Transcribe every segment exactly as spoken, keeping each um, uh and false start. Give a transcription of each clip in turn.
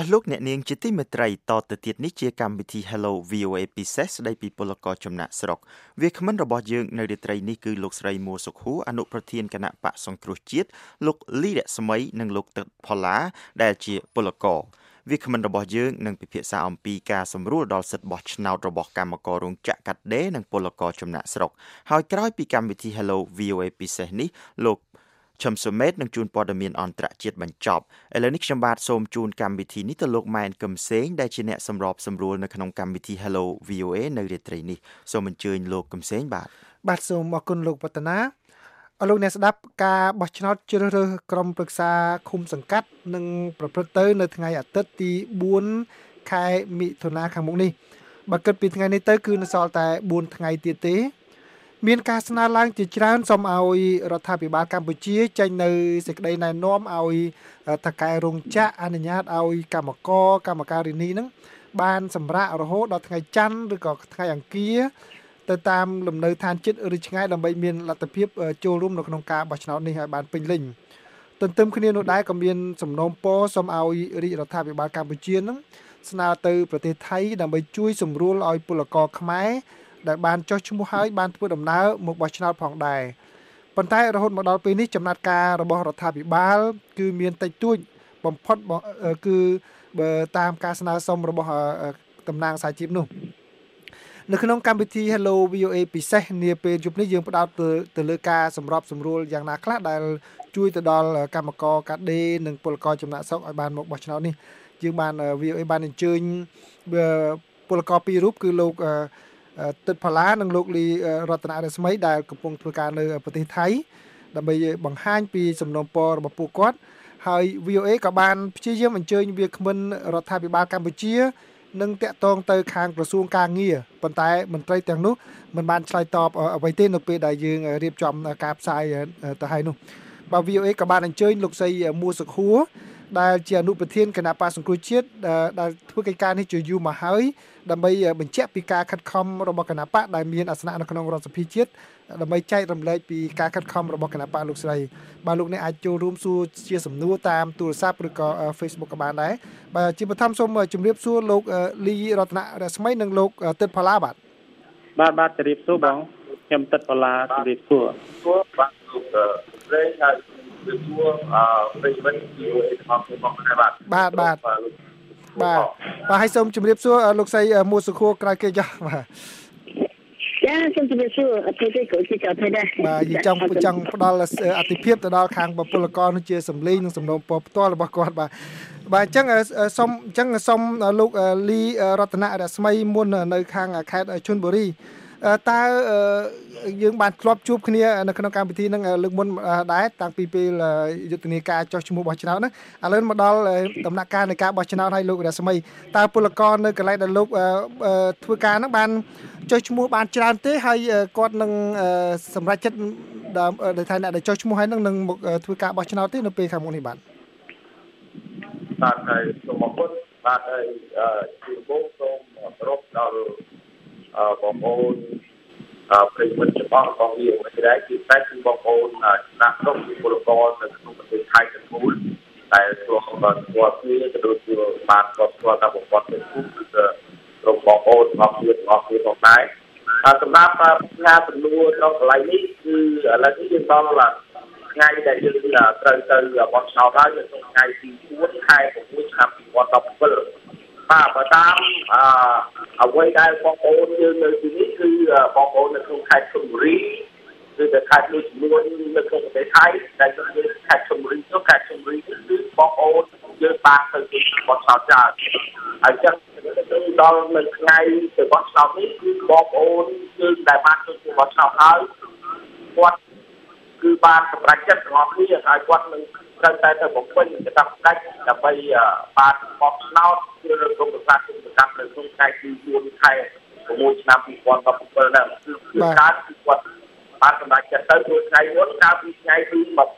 ស់លោកអ្នកនាងជាទីមេត្រីតទៅទៀតនេះជាកម្មវិធី Hello វី អូ เอ ពិសេសស្ដីពីពលករចំណាក់ស្រុកវាគ្មិនរបស់យើងនៅរាត្រីនេះគឺលោកស្រីមួសុខួរអនុប្រធានគណៈបកសង្គ្រោះជាតិលោកលីរស្មីនិងលោកទឹកផល្លាដែលជាពលករវាគ្មិនរបស់យើងនឹងពិភាក្សាអំពីការសម្រួលដល់សិទ្ធិបោះឆ្នោតរបស់កម្មកររោងចក្រកាត់ដេរនិងពលករចំណាក់ស្រុកហើយក្រោយពីកម្មវិធី Hello វី អូ เอ ពិសេសនេះលោកឈឹមសុមេតនឹងជួនព័ត៌មានអន្តរជាតិបញ្ចប់ឥឡូវនេះខ្ញុំបាទសូមជូនកម្មវិធីនេះទៅលោកម៉ែនកឹមសេងដែលជាអ្នកសម្របសម្រួលនៅក្នុងកម្មវិធី Hello វី អូ เอ នៅរាត្រីនេះសូមអញ្ជើញលោកកឹមសេងបាទបាទសូមអរគុណលោកវឌ្ឍនាអរលោកអ្នកស្ដាប់ការបោះឆ្នោតជ្រើសរើសក្រុមប្រឹក្សាឃុំសង្កាត់នឹងប្រព្រឹត្តទៅនៅថ្ងៃអាទិត្យទីបួនខែមិថុនាខាងមុខនេះបើគិតពីថ្ងៃនេះទៅគឺនៅសល់តែបួនថ្ងៃទៀតទេមានការស្នើឡើងជាច្រើនសូមឲ្យរដ្ឋាភិបាលកម្ពុជាចេញនៅសេចក្តីណែនាំឲ្យថៅកែរោងចក្រអនុញ្ញាតឲ្យកម្មករកម្មការិនីនឹងបានសម្រាករហូតដល់ថ្ងៃច័ន្ទឬក៏ថ្ងៃអង្គារទៅតាមលំនៅឋានចិត្តឬឆ្ងាយដើម្បីមានលទ្ធភាពចូលរួមនៅក្នុងការបោះឆ្នោតនេះឲ្យបានពេញលេញទន្ទឹមគ្នានោះដែរក៏មានសំណូមពរសូមឲ្យរាជរដ្ឋាភិបាលកម្ពុជានឹងស្នើទៅប្រទេសថៃដើម្បីជួយសម្រួលឲ្យពលករខ្មែរដែលបានចុះឈ្មោះហើយបានធ្វើដំណើរមកបោះឆ្នោតផងដែរប៉ុន្តែរហូតមកដល់ពេលនេះចំណាត់ការរបស់រដ្ឋាភិបាលគឺមានតិចតួចបំផុតគឺបើតាមការស្នើសុំរបស់តំណាងសាជីពនោះនៅក្នុងកម្មវិធី Hello វី អូ เอ ពិសេសនាពេលយប់នេះយើងផ្ដោតទៅលើការសម្របសម្រួលយ៉ាងណាខ្លះដែលជួយទៅដល់កម្មករកាត់ដេរនិងពលករចំណាក់ស្រុកឲ្យបានមកបោះឆ្នោតនេះយើងបាន វី អូ เอ បានអញ្ជើញពលករពីររូបគឺលោកទឹកផល្លានិងលោកលីរតនរស្មីដែលកំពុងធ្វើការនៅប្រទេសថៃដើម្បីបង្ហាញពីសំណូមពររបស់ពួកគាត់ហើយ វី អូ เอ ក៏បានព្យាយាមអញ្ជើញវាគ្មិនរដ្ឋាភិបាលកម្ពុជានឹងតាក់ទងទៅខាងក្រសួងការងារប៉ុន្តែមន្ត្រីទាំងនោះមិនបានឆ្លើយតបអ្វីទេនៅពេលដែលយើងរៀបចំការផ្សាយទៅហើយនោះបាទ វី អូ เอ ក៏បានអញ្ជើញលោកស្រីមួសុខួរដែលជាអនុប្រធានគណៈបកសង្គ្រោះជាតិដែលធ្វើកិច្ចការនេះជាយូរមកហើយដើម្បីបញ្ជាក់ពីការខិតខំរបស់គណៈបកដែលមានអាសនៈនៅក្នុងរដ្ឋសភាជាតិដើម្បីចែករំលែកពីការខិតខំរបស់គណៈបកលោកស្រីបាទលោកអ្នកអាចចូលរួមសួរជាសំណួរតាមទូរស័ព្ទឬក៏ Facebook ក៏បានដែរបាទជាបឋមសូមជម្រាបសួរលោកលីរតនរស្មីនិងលោកទឹកផល្លាបាទបាទបាទជម្រាបសួរបងខ្ញុំទឹកផល្លាជម្រាបសួរសួរបាទលោកស្រីហើយសួរអឺប្រិយមិត្តពីរបស់របស់ខ្ញុំបាទបាទបាទបាទបាទហើយសូមជម្រាបសួរលោកស្រីមួសុខួរក្រៅគេចោះបាទចាសូមជម្រាបសួរអត់ទេក៏ជាចោលទៅដែរបាទយើងចង់ចង់ផ្ដល់អតិភិបទៅដល់ខាងពលករនោះជាសម្លេងនិងសំណូមពរផ្ទាល់របស់គាត់បាទបាទអញ្ចឹងសូមអញ្ចឹងសូមលោកលីរតនរស្មីមុននៅខាងខេត្តឈុនបុរីតើយើងបានធ្លាប់ជួបគ្នានៅក្នុងកម្មវិធីនឹងលើកមុនដែរតាំងពីពេលយុទ្ធនាការចុះឈ្មោះបោះឆ្នោតហ្នឹងឥឡូវមកដល់ដំណាក់កាលនៃការបោះឆ្នោតឲ្យលោករស្មីតើពលករនៅកន្លែងដែលលោកធ្វើការហ្នឹងបានចុះឈ្មោះបានច្រើនទេហើយគាត់នឹងសម្រេចចិត្តដែលថាអ្នកដែលចុះឈ្មោះហើយនឹងនឹងមកធ្វើការបោះឆ្នោតទេនៅពេលខាងមុខនេះបាទបាទហើយសូមអរគុណបាទហើយជាបងសូមគោរពដល់បងប្អូនប្រិយមិត្តរបស់របស់វាមួយដែរគឺតែគឺបងប្អូនចំណាក់ស្រុកពលករនៅក្នុងប្រទេសថៃទាំងមូលដែលចូលបានស្គាល់គ្នាក៏ដូចជាបានស្គាល់ស្គាល់តាមប្រព័ន្ធ Facebook គឺក្រុមបងប្អូនរបស់វារបស់វាផងដែរហើយសម្រាប់ការសំណួរក្នុងកន្លែងនេះគឺឥឡូវនេះយើងដល់ថ្ងៃដែលយើងត្រូវទៅបោះឆ្នោតហើយនៅក្នុងថ្ងៃទីបួនខែ៦ឆ្នាំពីរពាន់ដប់ប្រាំbảyបាទបើតាមអឺអ្វីដែលបងប្អូនយើងនៅទីនេះគឺបងប្អូននៅក្នុងខេត្តឈុនបុរីគឺតែខេត្តមួយចំនួននៅក្នុងប្រទេសថៃដែលយើងខេត្តឈុនបុរីនោះខេត្តឈុនបុរីគឺបងប្អូនយើងបានទៅទីបោះឆ្នោតចាហើយចឹងដល់នៅថ្ងៃទៅបោះឆ្នោតនេះគឺបងប្អូនយើងដែលបានទៅបោះឆ្នោតហើយគាត់គឺបានសម្រេចចិត្តទាំងអស់គ្នាហើយគាត់នឹងត្រូវតែទៅបំពេញកាតព្វកិច្ចដើម្បីបានបោះឆ្នោតគឺក្រុមប្រឹក្សាគុំប្រចាំនៅក្នុងថ្ងៃទីបួនខែ៦ឆ្នាំពីរពាន់ដប់ប្រាំbảyហ្នឹងគឺគឺការគឺគាត់បានសម្រេចចិត្តទៅព្រោះថ្ងៃមុនកាលពីថ្ងៃទី២៨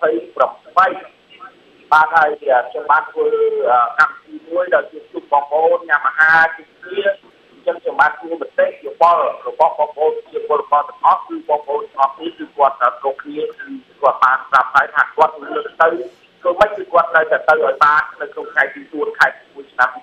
បាទហើយខ្ញុំបានធ្វើកម្មវិធីមួយដែលជួបជុំបងប្អូនញ៉ាំអាហារជុំគ្នាខ្ញុំខ្ញុំបានធ្វើមតិយោបល់របស់បងប្អូនជាពលករទាំងអស់គឺបងប្អូនទាំងអស់នេះគឺគាត់គ្រប់គ្នាគឺគាត់បានប្រាប់ហើយថាគាត់លើកទៅធ្វើម៉េចគឺគាត់នៅតែទៅឲ្យបាននៅក្នុងថ្ងៃទីបួនខែមួយឆ្នាំពី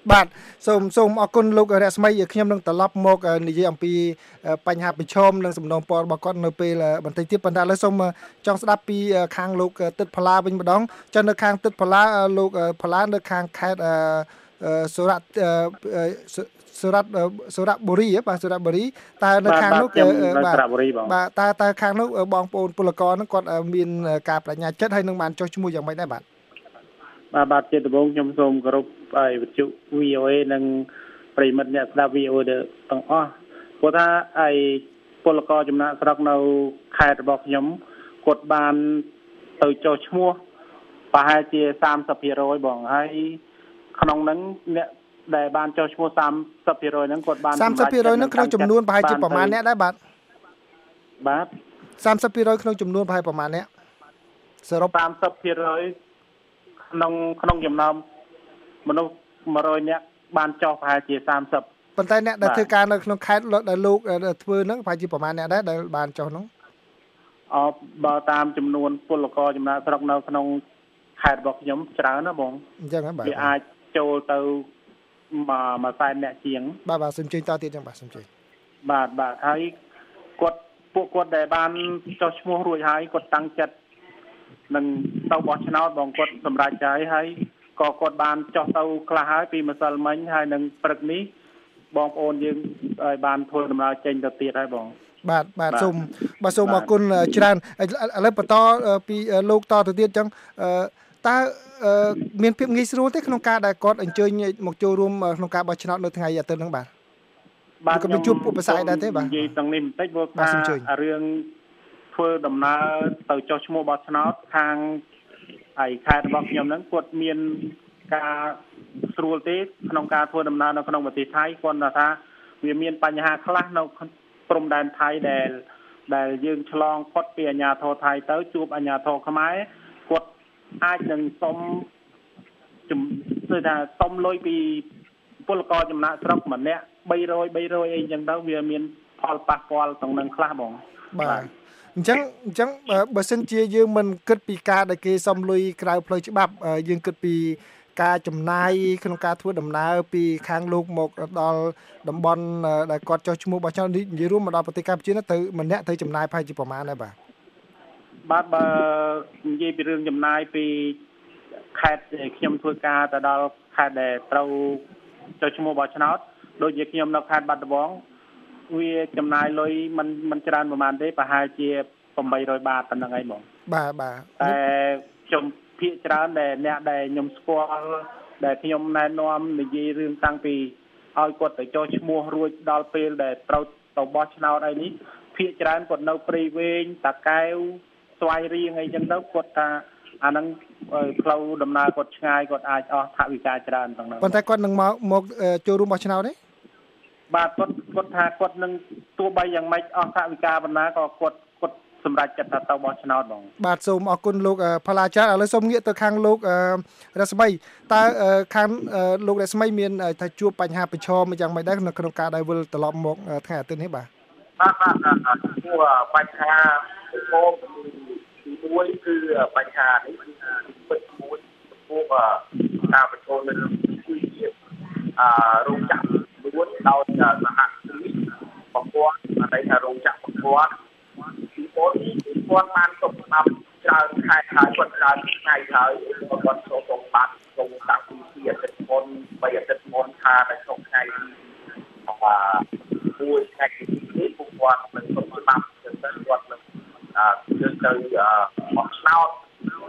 បាទសូមសូមអរគុណលោករស្មីខ្ញុំនឹងត្រឡប់មកនិយាយអំពីបញ្ហាប្រឈមនិងសំណូមពររបស់គាត់នៅពេលបន្តិចទៀតប៉ុន្តែឥឡូវសូមចង់ស្ដាប់ពីខាងលោកទឹកផល្លាវិញម្ដងចុះនៅខាងទឹកផល្លាលោកផល្លានៅខាងខេត្តសុរៈសុរៈសុរៈបុរីបាទសុរៈបុរីតើនៅខាងនោះបាទបាទតើតើខាងនោះបងប្អូនពលករហ្នឹងគាត់មានការបញ្ញាចិត្តហើយនឹងបានចុះឈ្មោះយ៉ាងម៉េចដែរបាទបាទបាទជាដំបូងខ្ញុំសូមគោរពឲ្យវិទ្យុ វី អូ អេ និងប្រិមិត្តអ្នកស្ដាប់ វី អូ អេ ទាំងអស់ព្រោះថាឯពលករចំណាក់ស្រុកនៅខេត្តរបស់ខ្ញុំគាត់បានទៅចុះឈ្មោះប្រហែលជា សាមសិបភាគរយ បងហើយក្នុងហ្នឹងអ្នកដែលបានចុះឈ្មោះ សាមសិបភាគរយ ហ្នឹងគាត់បានសាមសិបភាគរយ ហ្នឹងក្នុងចំនួនប្រហែលជាប្រមាណអ្នកដែរបាទបាទសាមសិបភាគរយ ក្នុងចំនួនប្រហែលប្រមាណអ្នកសរុបសាមសិបភាគរយ ក្នុងក្នុងចំណោមមនុស្សមួយរយនាក់បានចុះប្រហែលជាសាមសិបប៉ុន្តែអ្នកដែលធ្វើការនៅក្នុងខេត្តដែលលោកធ្វើហ្នឹងប្រហែលជាប្រមាណអ្នកដែរដែលបានចុះហ្នឹងអបបើតាមចំនួនពលករចំណាក់ស្រុកនៅក្នុងខេត្តរបស់ខ្ញុំច្រើនណាបងអញ្ចឹងហ៎បាទវាអាចចូលទៅមួយមួយសែនអ្នកជាងបាទបាទសូមជើញតទៀតចឹងបាទសូមជើញបាទបាទហើយគាត់ពួកគាត់ដែលបានចុះឈ្មោះរួចហើយគាត់តាំងចិត្តនឹងទៅបោះឆ្នោតបងគាត់សម្រេចใจហើយក៏គាត់បានចុះទៅខ្លះហើយពីម្សិលមិញហើយនឹងព្រឹកនេះបងប្អូនយើងឲ្យបានធ្វើដំណើរចេញទៅទៀតហើយបងបាទបាទសូមបាទសូមអរគុណច្រើនឥឡូវបន្តពីលោកតទៅទៀតចឹងតើមានភាពងាយស្រួលទេក្នុងការដែលគាត់អញ្ជើញមកចូលរួមក្នុងការបោះឆ្នោតនៅថ្ងៃអាទិត្យហ្នឹងបាទបាទក៏មានជួបឧបសគ្គដែរទេបាទនិយាយទាំងនេះបន្តិចព្រោះថារឿងធ្វើដំណើរទៅចុះឈ្មោះបោះឆ្នោតខាងឯខេត្តរបស់ខ្ញុំហ្នឹងគាត់មានការស្រួលទេក្នុងការធ្វើដំណើរនៅក្នុងប្រទេសថៃគាត់ថាវាមានបញ្ហាខ្លះនៅព្រំដែនថៃដែលដែលយើងឆ្លងផុតពីអាជ្ញាធរថៃទៅជួបអាជ្ញាធរខ្មែរគាត់អាចនឹងសុំជំគឺថាសុំលុយពីពលករចំណាក់ស្រុកម្នាក់បីរយ បីរយអីចឹងទៅវាមានផលប៉ះពាល់ទាំងនឹងខ្លះបងបាទអញ្ចឹងអញ្ចឹងបើសិនជាយើងមិនគិតពីការដែលគេសុំលុយក្រៅផ្លូវច្បាប់យើងគិតពីការចំណាយក្នុងការធ្វើដំណើរពីខាងលោកមកដល់តំបន់ដែលគាត់ចុះឈ្មោះបោះឆ្នោតនិយាយរួមមកដល់ប្រទេសកម្ពុជាទៅម្នាក់ទៅចំណាយប្រហែលជាប្រមាណដែរបាទបាទបើនិយាយពីរឿងចំណាយពីខេត្តខ្ញុំធ្វើការទៅដល់ខេត្តដែលត្រូវចុះឈ្មោះបោះឆ្នោតដូចជាខ្ញុំនៅខេត្តបាត់ដំបងវាចំណាយលុយមិនមិនច្រើនប្រហែលទេប្រហែលជាeight hundredបាតប៉ុណ្្នឹងឯងបងបាទបាទតែខ្ញុំភាគច្រើនដែលអ្នកដែលខ្ញុំស្គាល់ដែលខ្ញុំណែនាំនិយាយរឿងតាំងពីឲ្យគាត់ទៅចុះឈ្មោះរួចដល់ពេលដែលត្រូវទៅបោះឆ្នោតអីនេះភាគច្រើនគាត់នៅព្រៃវែងតាកែវស្វាយរៀងអីចឹងទៅគាត់ថាអាហ្នឹងផ្លូវដំណើរគាត់ឆ្ងាយគាត់អាចអស់ថវិកាច្រើនទាំងហ្នឹងប៉ុន្តែគាត់នឹងមកមកចូលរួមបោះឆ្នោតទេបាទគាត់គាត់ថាគាត់នឹងទោះបីយ៉ាងម៉េចអស់ថវិកាប៉ុណ្ណាក៏គាត់គាត់សម្រាប់ចិត្តថាទៅបោះឆ្នោតបងបាទសូមអរគុណលោកផល្លាចារឥឡូវសូមងាកទៅខាងលោករស្មីតើខាងលោករស្មីមានថាជួបបញ្ហាប្រឈមយ៉ាងម៉េចដែរក្នុងការដែលវិលត្រឡប់មកថ្ងៃអាទិត្យនេះបាទបាទបាទជួបបញ្ហាប្រឈមទីមួយគឺបញ្ហានេះគឺពិតមួយពួកការប្រឈមនៅក្នុងទីអឺរោងចក្រមួយដោយសហគ្រាសប្រព័ន្ធអីថារោងចក្រប្រព័ន្ធពីពលគាត់បានទុកតាមច្រើនខែហើយគាត់ច្រើនថ្ងៃហើយគាត់ចូលទៅបាត់ចូលតាំងពីអាទិត្យមុនបីអាទិត្យមុនថានៅក្នុងថ្ងៃអឺមួយថ្ងៃនេះពួកគាត់នឹងទុកតាមចឹងទៅគាត់នឹងអឺយើងទៅបោះឆ្នោត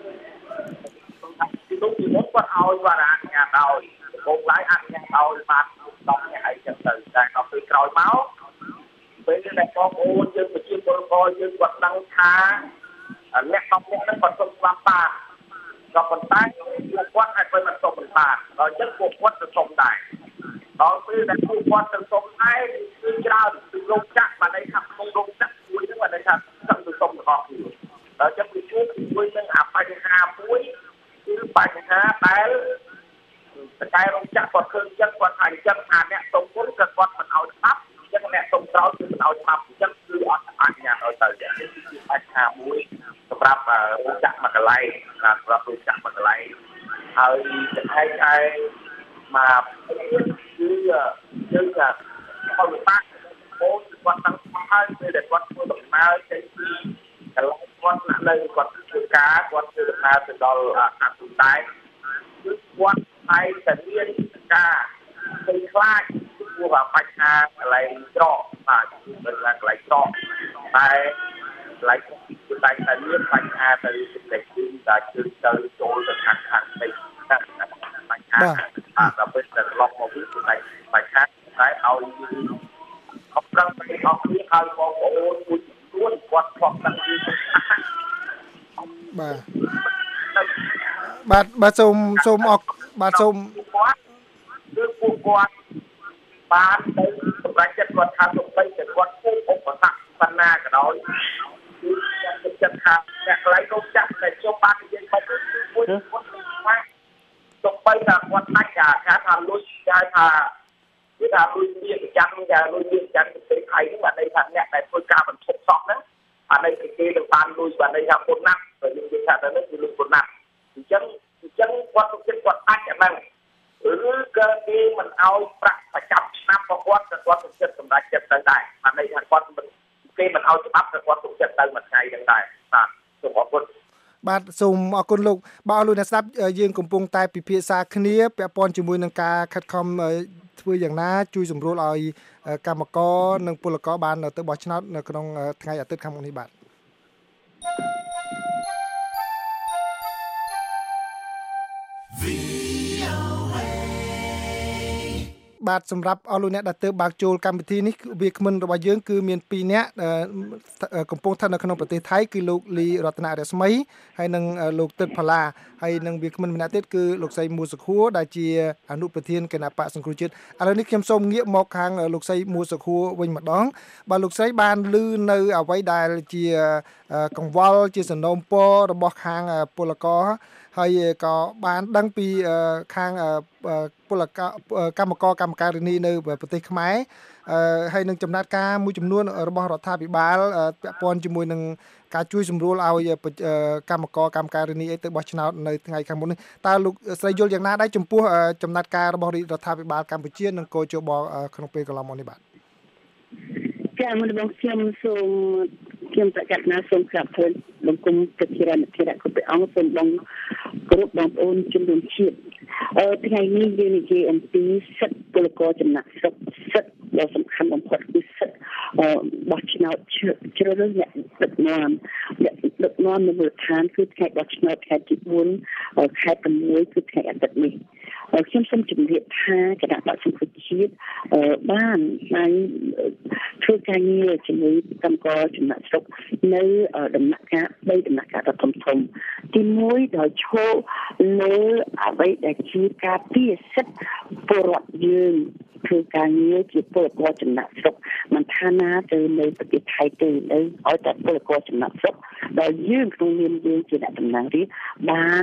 ទីនោះទីនោះគាត់ឲ្យគាត់អនុញ្ញាតឲ្យបងឡាយអនុញ្ញាតឲ្យបានដល់អ្នកអីចឹងទៅតែដល់ពេលក្រោយមកពេលដែលបងប្អូនយើងប្រជាពលរដ្ឋយើងគាត់ដឹងថាអ្នកកំពុងនឹងគាត់សុំស្លាប់បានក៏ប៉ុន្តែពួកគាត់អាចមិនសុំបានដល់ចឹងពួកគាត់ទៅសុំដែរដល់ពេលដែលពួកគាត់ទៅសុំដែរគឺច្រើនពីរោងចក្របានន័យថាក្នុងរោងចក្រមួយហ្នឹងបានន័យថាទឹកទៅសុំរបស់គ្នាដល់ចឹងវាជួបជាមួយនឹងអាបញ្ហាមួយគឺបញ្ហាដែលតែរោងចក្រគាត់ឃើញចឹងគាត់ថាចឹងថាអ្នកសុំមុនក៏គាត់មិនឲ្យស្ដាប់ចឹងអ្នកសុំក្រោយគឺមិនឲ្យស្ដាប់ចឹងគឺអត់អនុញ្ញាតឲ្យទៅនេះគឺបញ្ហាមួយសម្រាប់រោងចក្រមួយកន្លែងសម្រាប់រោងចក្រមួយកន្លែងហើយចំណែកឯ mà như như là con người ta bố quan tâm hai người để quan tâm đồng nào cái cái quan là nơi quan tư cá quan tư là từ đó là cả tụi tay quan tay tự nhiên cả cây khoai mua vào bạch hà lại trọ mà mình là lại trọ tay lại tay tự nhiên bạch hà từ để từ từ từ chỗ từ hàng hàng đây bạch hà à là bên từ lọc một cái này bạch hà cái ao học rằng cái học cái ao có bộ luôn quan trọng là bà bà bà xôm xôm ọt bà xôm คือผู้กวาดบ้านในสมัยจัดวัดทางตรงไปจัดวัดผู้ปกปักปัญนากันน้อยคือจะจัดทางแต่ไรก็จัดแต่ชาวบ้านยังไปดูผู้คนว่าตรงไปจากวัดนักจากการทำลุยยายพาวิธีลุยเบี้ยจังยาลุยเบี้ยจังเป็นใครที่มาในทางเนี้ยในโปรแกรมมันทดสอบนะอันในเกณฑ์ต่างๆลุยมาในทางคนนักแต่ยังเป็นชาตินั้นคือลุยคนนักจังจังวัดตุกจังวัดอันอย่างนั้นหรือเกิดที่มันเอาประประจับน้ำประวัติกับวัดตุกจังสำหรับจัดได้อันในทางวัดมันที่มันเอาจะอัพกับวัดตุกจังได้มันไงยังได้นะสมมติបាទសូមអរគុណលោកបាទលោកអ្នកស្ដាប់យើងកំពុងតែពិភាក្សាគ្នាពាក់ព័ន្ធជាមួយនឹងការខិតខំធ្វើយ៉ាងណាជួយសម្រួលឲ្យកម្មករនិងពលករបានទៅបោះឆ្នោតនៅក្នុងថ្ងៃអាទិត្យខាងមុខនេះបាទបាទសម្រាប់អស់លោកអ្នកដែលទើបបើកចូលកម្មវិធីនេះវាគ្មិនរបស់យើងគឺមានពីរនាក់កំពុងស្ថិតនៅក្នុងប្រទេសថៃគឺលោកលីរតនរស្មីហើយនិងលោកទឹកផល្លាហើយនិងវាគ្មិនម្នាក់ទៀតគឺលោកស្រីមួសុខួរដែលជាអនុប្រធានគណៈបកសង្គ្រោះជាតិឥឡូវនេះខ្ញុំសូមងាកមកខាងលោកស្រីមួសុខួរវិញម្ដងបាទលោកស្រីបានឮនៅអ្វីដែលជាកង្វល់ជាសំណូមពររបស់ខាងពលករហើយក៏បានដឹងពីខាងពលករកម្មករកម្មការិនីនៅប្រទេសខ្មែរហើយនឹងចំណាត់ការមួយចំនួនរបស់រដ្ឋាភិបាលពាក់ព័ន្ធជាមួយនឹងការជួយសម្រួលឲ្យកម្មករកម្មការិនីអីទៅបោះឆ្នោតនៅថ្ងៃខាងមុខនេះតើលោកស្រីយល់យ៉ាងណាដែរចំពោះចំណាត់ការរបស់រដ្ឋាភិបាលកម្ពុជានិងកោជបក្នុងពេលកន្លងមកនេះបាទចា៎មុនបងខ្ញុំសូមខ្ញុំប្រកាសណាសូមក្រាបថ្លែងបង្គំទឹកជារណធិរៈគ្រប់ព្រះអង្គសូមបងគ្រប់បងប្អូនជំនុំជាតិអឺថ្ងៃនេះយើងនិយាយអំពីសិទ្ធិពលករចំណាក់ស្រុកសិទ្ធិដ៏សំខាន់បំផុតគឺសិទ្ធិបោះឆ្នោតជ្រើសរើសអ្នកដឹកនាំអ្នកដឹកនាំនៅមូលដ្ឋានគឺថ្ងៃបោះឆ្នោតថ្ងៃទីបួនខែប្រាំមួយគឺថ្ងៃអាទិត្យនេះខ្ញុំសូមជម្រាបថាគណៈបក្សសង្គ្រោះជាតិបានបានធ្វើការងារជាមួយកម្មករចំណាក់ស្រុកនៅដំណាក់កាលបីដំណាក់កាលដ៏ធំធំទីមួយដោយឈរលើអ្វីដែលជាការពារសិទ្ធិពលរដ្ឋយើងធ្វើការងារជាពលករចំណាក់ស្រុកមិនថាណាទៅនៅប្រទេសថៃទេនៅឲ្យតែពលករចំណាក់ស្រុកដែលយើងក្នុងនាមយើងជាអ្នកតំណាងរាស្ត្របាន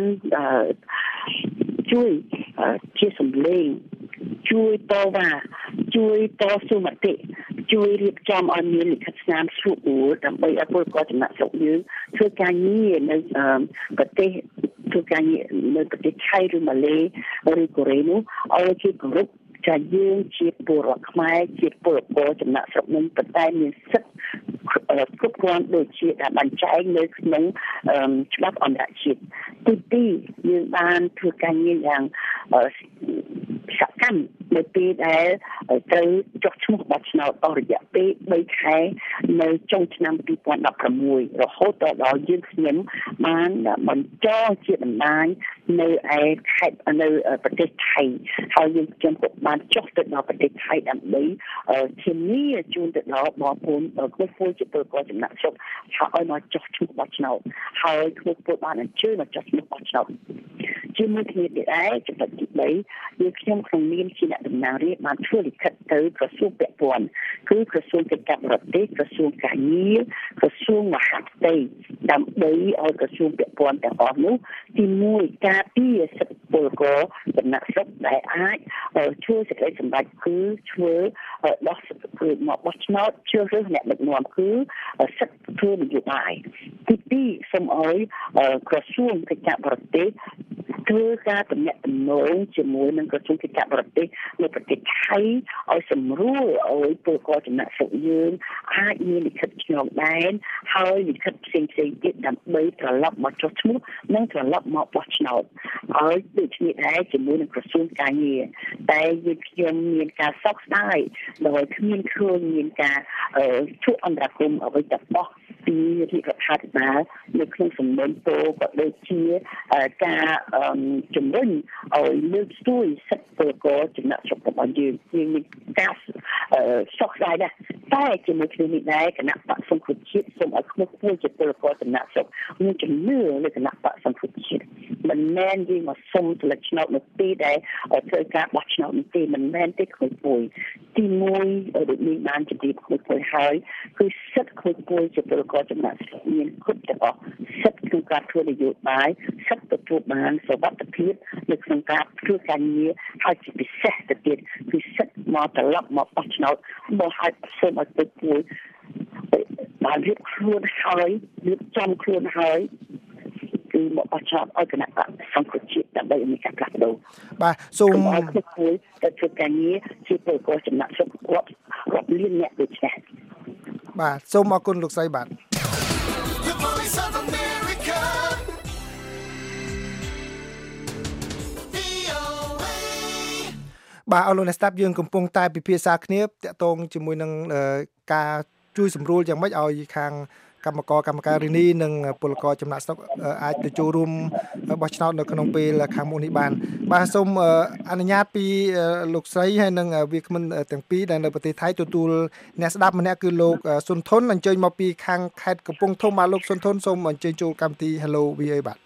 ជួយជាសម្លេងជួយតវ៉ាជួយតស៊ូមតិជួយរៀបចំឲ្យមានលិខិតស្នាមស្រួលដើម្បីឲ្យពលករចំណាក់ស្រុកយើងធ្វើការងារនៅប្រទេសធ្វើការងារនៅប្រទេសថៃឬម៉ាឡេឬកូរ៉េនោះឲ្យជាគោរពចាយើងជាពលរដ្ឋខ្មែរជាពលករចំណាក់ស្រុកនឹងប៉ុន្តែមានសិទ្ធិគ្រប់គ្រាន់ដូចជាដែលបញ្ចែងនៅក្នុងច្បាប់អន្តរជាតិទីពីរយើងបានធ្វើការងារយ៉ាងសកម្មនៅពេលដែលត្រូវចុះឈ្មោះបោះឆ្នោតអស់រយៈពេលបីខែនៅចុងឆ្នាំពីរពាន់ដប់ប្រាំមួយរហូតដល់យើងខ្ញុំបានបន្តជាបណ្ដាញនៅឯខេត្តនៅប្រទេសថៃហើយយើងខ្ញុំក៏បានចុះទៅដល់ប្រទេសថៃដើម្បីធានាជូនទៅដល់បងប្អូនគ្រប់ពលជាពលករចំណាក់ស្រុកថាឲ្យមកចុះឈ្មោះបោះឆ្នោតហើយគ្រប់ពលបានអញ្ជើញមកចុះឈ្មោះបោះឆ្នោតជាមួយគ្នាទៀតដែរចំណុចទីបីយើងខ្ញុំក្នុងនាមជាអ្នកតំណាងរាស្ត្របានធ្វើលិខិតទៅក្រសួងពាក់ព័ន្ធគឺក្រសួងកិច្ចការបរទេសក្រសួងការងារក្រសួងមហាផ្ទៃដើម្បីឲ្យក្រសួងពាក់ព័ន្ធទាំងអស់នោះទីមួយការពារសិទ្ធិពលករចំណាក់ស្រុកដែលអាចជួយសេចក្តីសម្រេចគឺធ្វើដោះគឺមកបោះឆ្នោតជ្រើសរើសអ្នកដឹកនាំគឺសិទ្ធិធ្វើនយោបាយទីពីរសូមឲ្យក្រសួងកិច្ចការបរទេសធ្វើការតំណាក់តំណងជាមួយនឹងក្រសួងកិច្ចការបរទេសនៅប្រទេសថៃឲ្យសម្រួលឲ្យពលករចំណាក់ស្រុកយើងអាចមានលិខិតឆ្លងដែនហើយលិខិតផ្សេងៗទៀតដើម្បីត្រឡប់មកចុះឈ្មោះនិងត្រឡប់មកបោះឆ្នោតហើយដូចនេះដែរជាមួយនឹងក្រសួងការងារតែយើងខ្ញុំមានការសោកស្ដាយដោយគ្មានឃើញមានការជួយអន្តរាគមន៍អ្វីទាំងអស់ពីរដ្ឋាភិបាលនៅក្នុងសំណុំពរក៏ដូចជាការជំរុញឲ្យលើកស្ទួយសិទ្ធិពលករចំណាក់ស្រុករបស់យើងយើងមានការសោកស្ដាយដែរតែជាមួយគ្នានេះដែរគណៈបកសង្គ្រោះជាតិសូមឲ្យខ្ពស់ខ្ពស់ជាពលករចំណាក់ស្រុកមានជំនឿលើគណៈបកសង្គ្រោះជាតិមិនមែនយើងមកសុំស្លឹកឆ្នោតនៅទីដែលធ្វើការបោះឆ្នោតនេះទេមិនមែនទេខ្មួយពួយទីមួយដូចនេះបានជម្រាបខ្មួយពួយហើយគឺសិទ្ធិខ្មួយពួយជាពលករចំណាក់ស្រុកមានគ្រប់ទាំងអស់សិទ្ធិក្នុងការធ្វើនយោបាយសិទ្ធិទទួលបានសុវត្ថិភាពនៅក្នុងការធ្វើការងារហើយជាពិសេសទៅទៀតគឺសិទ្ធិមកត្រឡប់មកបោះឆ្នោតមកឲ្យសូមឲ្យពុកពួយបានរៀបខ្លួនហើយរៀបចំខ្លួនហើយគឺមកបោះឆ្នោតឲ្យគណៈបកសង្គ្រោះជាតិដើម្បីមានការផ្លាស់ប្ដូរបាទសូមឲ្យពុកពួយទៅធ្វើការងារជាពលករចំណាក់ស្រុកគាត់រាប់លានអ្នកដូចនេះបាទសូមអរគុណលោកស្រីបាទបាទអរលោកអ្នកស្ដាប់យើងកំពុងតែពិភាក្សាគ្នាតាក់ទងជាមួយនឹងការជួយសម្រួលយ៉ាងម៉េចឲ្យខាងកម្មករកម្មការិនីនិងពលករចំណាក់ស្រុកអាចទៅចូលរួមបោះឆ្នោតនៅក្នុងពេលខាងមុខនេះបានបាទសូមអនុញ្ញាតពីលោកស្រីហើយនិងវាគ្មិនទាំងពីរដែលនៅប្រទេសថៃទទួលអ្នកស្ដាប់ម្នាក់គឺលោកសុនធុនអញ្ជើញមកពីខាងខេត្តកំពង់ធំបាទលោកសុនធុនសូមអញ្ជើញចូលកម្មវិធី Hello វី អូ អេ បាទ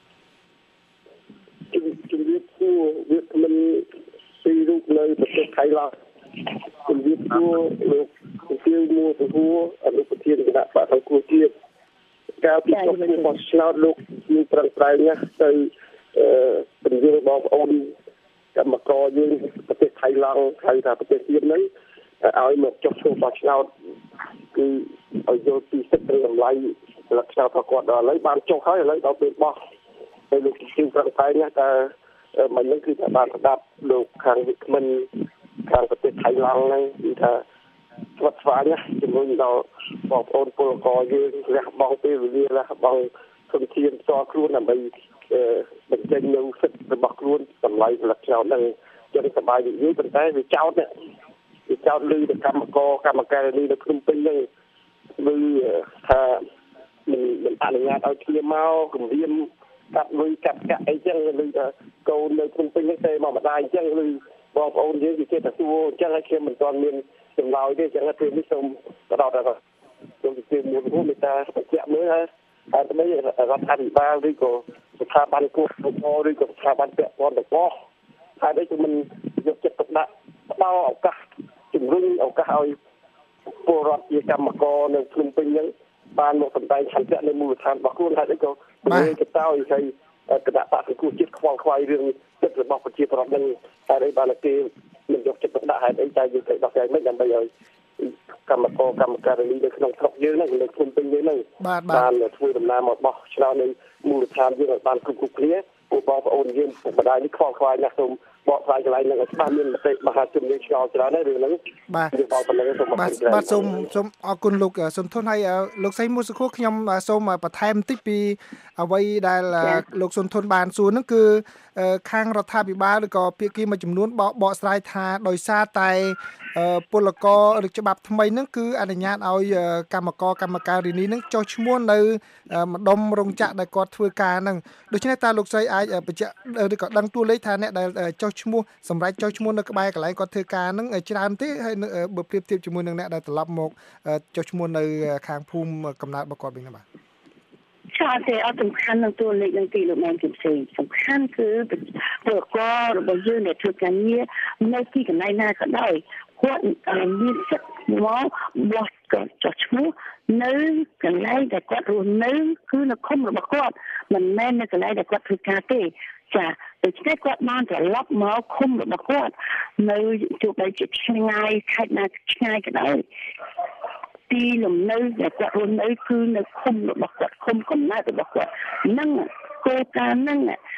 ជំរាបសួរវាគ្មិនពីរូបនៅប្រទេសថៃឡើយជំរាបសួរលោកជាមួសហួរអនុប្រធានគណៈបកសង្គ្រោះជាតិការពីចុះឈ្មោះបោះឆ្នោតលោកមានប្រឹងប្រែងណាស់ទៅពន្យល់បងប្អូនកម្មករយើងប្រទេសថៃឡង់ហៅថាប្រទេសទៀតហ្នឹងឲ្យមកចុះឈ្មោះបោះឆ្នោតគឺឲ្យយល់ពីសិទ្ធិតម្លៃលក្ខណៈរបស់គាត់ដល់ឥឡូវបានចុះហើយឥឡូវដល់ពេលបោះហើយលោកជាប្រឹងប្រែងណាស់តែមិននឹងគឺថាបានស្ដាប់លោកខាងវិក្មិនខាងប្រទេសថៃឡង់ហ្នឹងគឺថាស្វាត់ស្វាញណាស់ជាមួយដល់បងប្អូនពលករយើងលះបង់ពេលវេលាលះបង់ធនធានផ្ទាល់ខ្លួនដើម្បីបញ្ចេញនូវសិទ្ធិរបស់ខ្លួនតម្លៃលក្ខណៈហ្នឹងចឹងសប្បាយនិយាយប៉ុន្តែវាចោតវាចោតលឺទៅកម្មករកម្មការិនីនៅភ្នំពេញហ្នឹងលឺថាមិនមិនអនុញ្ញាតឲ្យគ្នាមកគម្រាមកាត់លុយកាត់កាក់អីចឹងលឺថាកូននៅភ្នំពេញហ្នឹងទេមកម្ដាយអញ្ចឹងលឺបងប្អូនយើងគេចេះតែសួរអញ្ចឹងឲ្យខ្ញុំមិនទាន់មានចម្លើយទេចឹងពេលនេះសូមបដិសេធសូមជម្រាបមួយមេតាបញ្ជាក់មើលហើយហើយទៅរដ្ឋាភិបាលឬក៏ស្ថាប័នគូសកលឬក៏ស្ថាប័នពាក់ព័ន្ធទាំងអស់ហើយដូចមិនយកចិត្តទុកដាក់ផ្ដល់ឱកាសជំរុញឱកាសឲ្យពលរដ្ឋជាកម្មករនៅភ្នំពេញហ្នឹងបានមកសម្ដែងឆន្ទៈនៅមូលដ្ឋានរបស់ខ្លួនហើយដូចក៏មានកតោឲ្យឲ្យគណៈបកសង្គ្រោះជាតិខ្វល់ខ្វាយរឿងចិត្តរបស់ប្រជាពលរដ្ឋនឹងហើយឲ្យបានគេមិនយកចិត្តទុកដាក់ហេតុអីតែយើងត្រូវដោះស្រាយមិនដើម្បីឲ្យកម្មករកម្មការិនីនៅក្នុងស្រុកយើងហ្នឹងនៅភ្នំពេញយើងហ្នឹងបានធ្វើដំណើរមកបោះឆ្នោតនៅមូលដ្ឋានយើងឲ្យបានគ្រប់គ្រប់គ្នាពួកបងប្អូនយើងពុកម្ដាយនេះខ្វល់ខ្វាយណាស់សូមបកស្រាយឆ្លើយនឹងឲ្យច្បាស់មានមតិមហាជនយើងឆ្លងច្រើនហើយរឿងហ្នឹងបាទបាទសូមសូមអរគុណលោកសុនធុនហើយលោកស្រីមួយសខួរខ្ញុំសូមបន្ថែមបន្តិចពីអ្វីដែលលោកសុនធុនបានសួរហ្នឹងគឺខាងរដ្ឋាភិបាលឬក៏ភាគីមួយចំនួនបកបកស្រាយថាដោយសារតែពលករឬច្បាប់ថ្មីហ្នឹងគឺអនុញ្ញាតឲ្យកម្មករកម្មការិនីហ្នឹងចុះឈ្មោះនៅម្ដុំរោងចក្រដែលគាត់ធ្វើការហ្នឹងដូច្នេះតើលោកស្រីអាចបញ្ជាក់ឬក៏ដឹងតួលេខថាអ្នកដែលចុះឈ្មោះសម្រាប់ចុះឈ្មោះនៅក្បែរកន្លែងគាត់ធ្វើការហ្នឹងច្រើនទេហើយបើប្រៀបធៀបជាមួយនឹងអ្នកដែលត្រឡប់មកចុះឈ្មោះនៅខាងភូមិកំណើតរបស់គាត់វិញណាបាទចាតែអត់សំខាន់នឹងតួលេខនឹងទីលោកមែនគឺផ្សេងសំខាន់គឺពលកររបស់យើងដែលធ្វើការងារនៅទីកន្លែងណាក៏ដោយគាត់មានសិទ្ធិមកបោះចុះឈ្មោះនៅកន្លែងដែលគាត់រស់នៅគឺនៅឃុំរបស់គាត់មិនមែននៅកន្លែងដែលគាត់ធ្វើការទេចាដូច្នេះគាត់បានត្រឡប់មកឃុំរបស់គាត់នៅទោះបីជាឆ្ងាយខេត្តណាឆ្ងាយក៏ដោយទីលំនៅដែលគាត់រស់នៅគឺនៅឃុំរបស់គាត់ឃុំកំណើតរបស់គាត់ហ្នឹងគោលការណ៍ហ្នឹង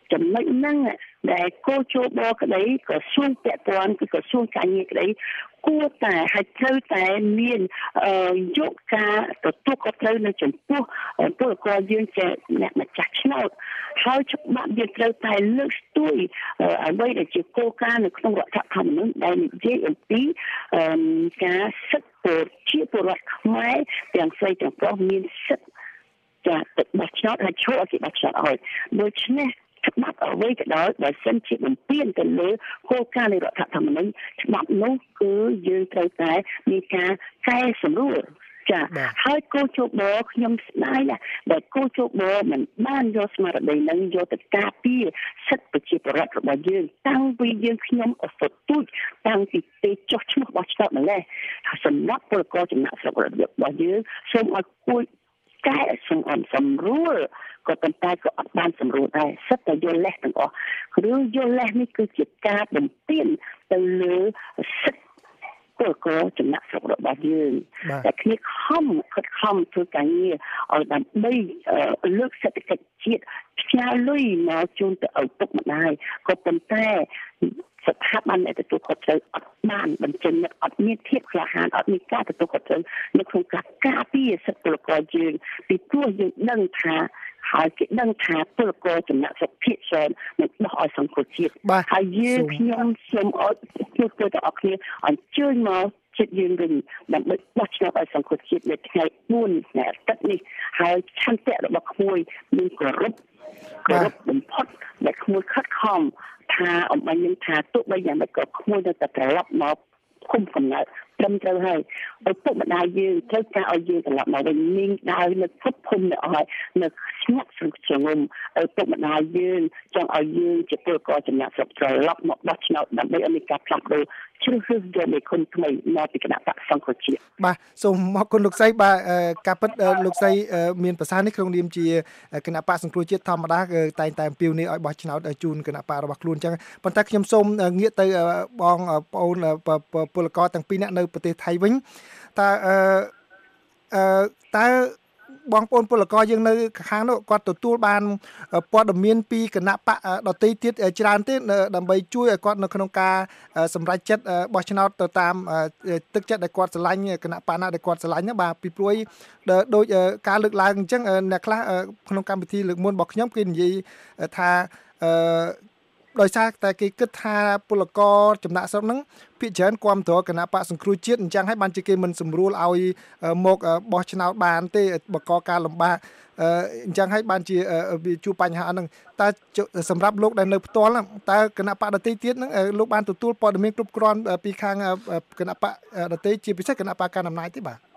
ចំណុចហ្នឹងដែលគោលចូលបក្តីក្រសួងពាក់ព័ន្ធគឺក្រសួងការងារក្តីគួរតែឲ្យត្រូវតែមានយកការទទួលខុសត្រូវនៅចំពោះពលករយើងជាអ្នកម្ចាស់ឆ្នោតហើយច្បាប់យើងត្រូវតែលើកស្ទួយអ្វីដែលជាគោលការណ៍នៅក្នុងរដ្ឋធម្មនុញ្ញដែលនិយាយអំពីការសិទ្ធិប្រជាពលរដ្ឋខ្មែរទាំងស្រីទាំងប្រុសមានសិទ្ធិចាទៅបោះឆ្នោតហើយចូលឲ្យគេបោះឆ្នោតឲ្យដូច្នេះច្បាប់អ្វីក៏ដោយបើសិនជាបំពានទៅលើគោលការណ៍នៃរដ្ឋធម្មនុញ្ញច្បាប់នោះគឺយើងត្រូវតែមានការកែសម្រួលចាហើយគោលជបខ្ញុំស្ដាយណាស់ដែលគោលជបមិនបានយកស្មារតីនឹងយកទៅការពារសិទ្ធិប្រជាពលរដ្ឋរបស់យើងតាំងពីយើងខ្ញុំអសត់ទូចតាំងពីពេលចុះឈ្មោះបោះឆ្នោតម្លេះសម្រាប់ពលករចំណាក់ស្រុករបស់យើងសូមឲ្យគួយកែសម្អំសម្រួលក៏ប៉ុន្តែក៏អត់បានសម្រួលដែរសិតតែយល់លេសទាំងអស់រឿងយល់លេសនេះគឺជាការបំពានទៅលើសិទ្ធិពលករចំណាក់ស្រុករបស់យើងតែគ្នាខំខិតខំធ្វើការងារឲ្យដើម្បីលើកសេដ្ឋកិច្ចជាតិផ្ញើលុយមកជូនទៅឪពុកម្ដាយក៏ប៉ុន្តែស្ថាប័នដែលទទួលខុសត្រូវអត់បានបញ្ចេញអត់មានភាពក្លាហានអត់មានការទទួលខុសត្រូវនៅក្នុងការការពារសិទ្ធិពលករយើងពីព្រោះយើងដឹងថាហើយគេដឹងថាពលករចំណាក់ស្រុកភាគច្រើននឹងដោះឲ្យសង្គមជាតិហើយយើងខ្ញុំសូមអរគុណទៅដល់គ្នាអញ្ជើញមកជាតិយើងវិញដើម្បីបោះឆ្នោតឲ្យសង្គមជាតិនៅថ្ងៃបួនថ្ងៃអាទិត្យនេះហើយឆន្ទៈរបស់ក្មួយមានគោរពគោរពបំផុតដែលក្មួយខិតខំថាអំបញ្ញថាទោះបីយ៉ាងម៉េចក៏ក្មួយនៅតែត្រឡប់មកគុំកំណើតត្រឹមត្រូវហើយឪពុកម្ដាយយើងត្រូវការឲ្យយើងត្រឡប់មកវិញមីងដើរនៅភពភូមិនៅឲ្យនៅស្ងាត់ស្រុកស្រងំឪពុកម្ដាយយើងចង់ឲ្យយើងជាពលករចំណាក់ស្រុកត្រឡប់មកបោះឆ្នោតដើម្បីឲ្យមានការផ្លាស់ប្ដូរជ្រើសរើសយកមេគុណថ្មីមកពីគណៈបកសង្គ្រោះជាតិបាទសូមអរគុណលោកស្រីបាទការពិតលោកស្រីមានប្រសាសន៍នេះក្នុងនាមជាគណៈបកសង្គ្រោះជាតិធម្មតាគឺតែងតែអំពាវនាវឲ្យបោះឆ្នោតជូនគណៈបករបស់ខ្លួនអញ្ចឹងប៉ុន្តែខ្ញុំសូមងាកទៅបងប្អូនពលករទាំងពីរនាក់នៅប្រទេសថៃវិញតើអឺតើបងប្អូនពលករយើងនៅខាងនោះគាត់ទទួលបានព័ត៌មានពីគណៈបកដទៃទៀតច្រើនទេដើម្បីជួយឲ្យគាត់នៅក្នុងការសម្រេចចិត្តបោះឆ្នោតទៅតាមទឹកចិត្តដែលគាត់ស្រឡាញ់គណៈបកណាដែលគាត់ស្រឡាញ់ហ្នឹងបាទពីព្រួយដោយការលើកឡើងអញ្ចឹងអ្នកខ្លះក្នុងកម្មវិធីលើកមុនរបស់ខ្ញុំគេនិយាយថាអឺដោយសារតែគេគិតថាពលករចំណាក់ស្រុកហ្នឹងភាគច្រើនគាំទ្រគណៈបកសង្គ្រោះជាតិអញ្ចឹងហើយបានជាគេមិនសម្រួលឲ្យមកបោះឆ្នោតបានទេបកកការលំបាកអញ្ចឹងហើយបានជាវាជួបបញ្ហាហ្នឹងតើសម្រាប់លោកដែលនៅផ្ទាល់តើគណៈបកដទៃទៀតហ្នឹងលោកបានទទួលព័ត៌មានគ្រប់គ្រាន់ពីខាងគណៈបកដទៃជាពិសេសគណៈបកកណ្ដាលអំណាចទេបាទ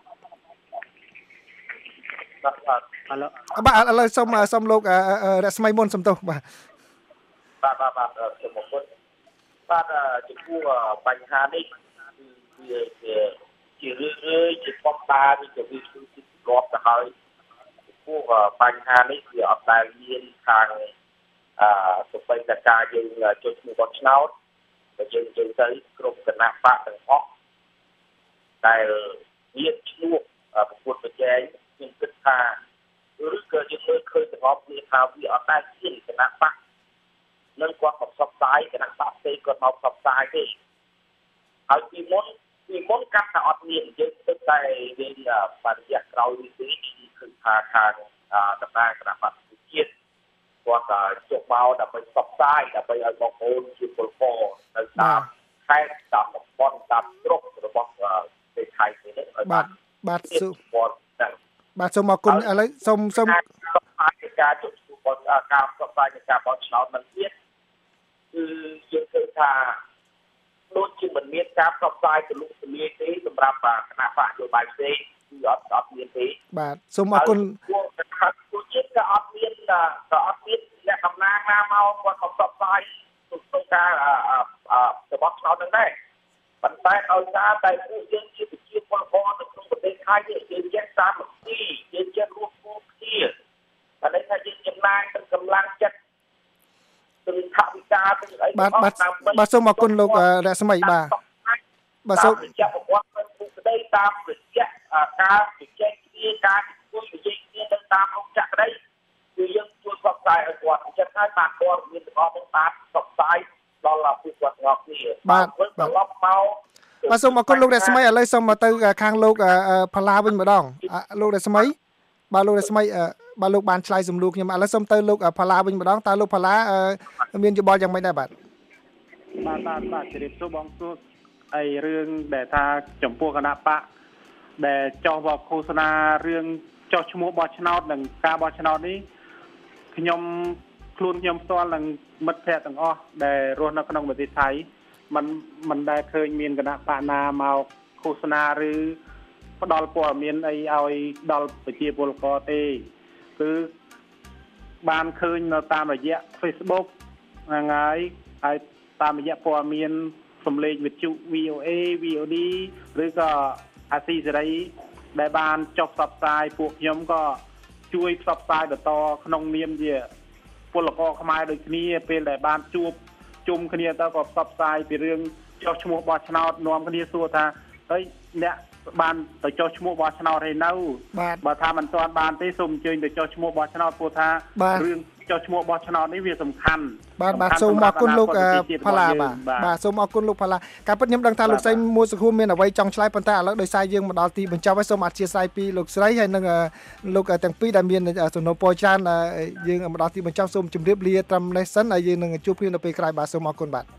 បាទឥឡូវសូមសូមលោករស្មីមុនសំទោសបាទបាទបាទបាទសូមអរគុណបាទចំពោះបញ្ហានេះគឺវាជារឿងរឿយជាបំផាវាជាវាគឺជារាប់ទៅហើយចំពោះបញ្ហានេះវាអត់ដែលមានខាងអឺសុបិនតការយើងចុះឈ្មោះបោះឆ្នោតតែយើងជឿទៅគ្រប់គណៈបកទាំងអស់ដែលមានឈ្មោះប្រកួតប្រជែងខ្ញុំគិតថាឬក៏យើងមើលឃើញទាំងអស់គ្នាថាវាអត់ដែលមានគណៈបកនឹងគាត់មកផ្សព្វផ្សាយគណៈបកផ្សេងគាត់មកផ្សព្វផ្សាយទេហើយពីមុនពីមុនកាត់តែអត់មានយើងគិតតែវិញបរិយាក្រោយនេះទេគឺថាខាងតំណាងគណៈបកជាតិគាត់ក៏ចុះមកដើម្បីផ្សព្វផ្សាយដើម្បីឲ្យបងប្អូនជាពលករនៅតាមខេត្តតាមតំបន់តាមស្រុករបស់ប្រទេសថៃនេះឲ្យបាទបាទសូមបាទសូមអរគុណឥឡូវសូមសូមការចុះឈ្មោះបោះការផ្សព្វផ្សាយនៃការបោះឆ្នោតនឹងទៀតគឺយើងឃើញថាដូចជាមិនមានការផ្សព្វផ្សាយទូលំទូលាយទេសម្រាប់គណៈបកនយោបាយផ្សេងគឺអត់អត់មានទេបាទសូមអរគុណពួកគណៈបកជាតិក៏អត់មានក៏អត់មានអ្នកតំណាងណាមកគាត់មកផ្សព្វផ្សាយក្នុងការរបស់ឆ្នោតនឹងដែរប៉ុន្តែដោយសារតែពួកយើងជាប្រជាពលរដ្ឋនៅក្នុងប្រទេសថៃនេះយើងចេះសាមគ្គីយើងចេះរួមគ្នាតែនេះថាយើងចំណាយទាំងកម្លាំងចិត្តទាំងថវិកាទាំងអីបាទបាទបាទសូមអរគុណលោករស្មីបាទបាទសូមរយៈប្រវត្តិនៅក្នុងក្តីតាមរយៈការជជែកគ្នាការជួយនិយាយគ្នាទៅតាមអង្គចក្រក្តីគឺយើងជួយផ្សព្វផ្សាយឲ្យគាត់អញ្ចឹងហើយបានគាត់មានទាំងអស់ទាំងបានផ្សព្វផ្សាយដល់ពីគាត់ទាំងអស់គ្នាបាទត្រឡប់មកបាទសូមអរគុណលោករស្មីឥឡូវសូមមកទៅខាងលោកផាឡាវិញម្ដងលោករស្មីបាទលោករស្មីបាទលោកបានឆ្លើយសំណួរខ្ញុំឥឡូវសូមទៅលោកផាឡាវិញម្ដងតើលោកផាឡាមានយោបល់យ៉ាងម៉េចដែរបាទបាទបាទបាទជម្រាបសួរបងសួរអីរឿងដែលថាចំពោះគណៈបកដែលចោះមកឃោសនារឿងចោះឈ្មោះបោះឆ្នោតនិងការបោះឆ្នោតនេះខ្ញុំខ្លួនខ្ញុំផ្ទាល់និងមិត្តភ័ក្តិទាំងអស់ដែលរស់នៅក្នុងប្រទេសថៃมันมันដែលឃើញមានគណៈបកណាមកឃោសនាឬផ្ដល់ព័ត៌មានអីឲ្យដល់ប្រជាពលរដ្ឋទេគឺបានឃើញនៅតាមរយៈ Facebook ហ្នឹងហើយហើយតាមរយៈព័ត៌មានសំឡេងវិទ្យុ វី អូ เอ វី អូ ឌី ឬក៏អាស៊ីសេរីដែលបានចុះផ្សព្វផ្សាយពួកខ្ញុំក៏ជួយផ្សព្វផ្សាយបន្តក្នុងនាមជាពលករខ្មែរដូចគ្នាពេលដែលបានជួបជុំគ្នាទៅក៏ផ្សព្វផ្សាយពីរឿងចុះឈ្មោះបោះឆ្នោតនាំគ្នាសួរថាហើយអ្នកបានទៅចុះឈ្មោះបោះឆ្នោតហើយនៅបើថាមិនទាន់បានទេសូមអញ្ជើញទៅចុះឈ្មោះបោះឆ្នោតព្រោះថារឿងចុះឈ្មោះបោះឆ្នោតនេះវាសំខាន់បាទបាទសូមអរគុណលោកផាឡាបាទបាទសូមអរគុណលោកផាឡាការពិតខ្ញុំដឹងថាលោកស្រីមួសុខួរមានអ្វីចង់ឆ្លើយប៉ុន្តែឥឡូវដោយសារយើងមកដល់ទីបញ្ចប់ហើយសូមអធិស្ឋានពីលោកស្រីហើយនិងលោកទាំងពីរដែលមានសំណួរពរច្រើនយើងមកដល់ទីបញ្ចប់សូមជម្រាបលាត្រឹមនេះសិនហើយយើងនឹងជួបគ្នានៅពេលក្រោយបាទសូមអរគុណបាទ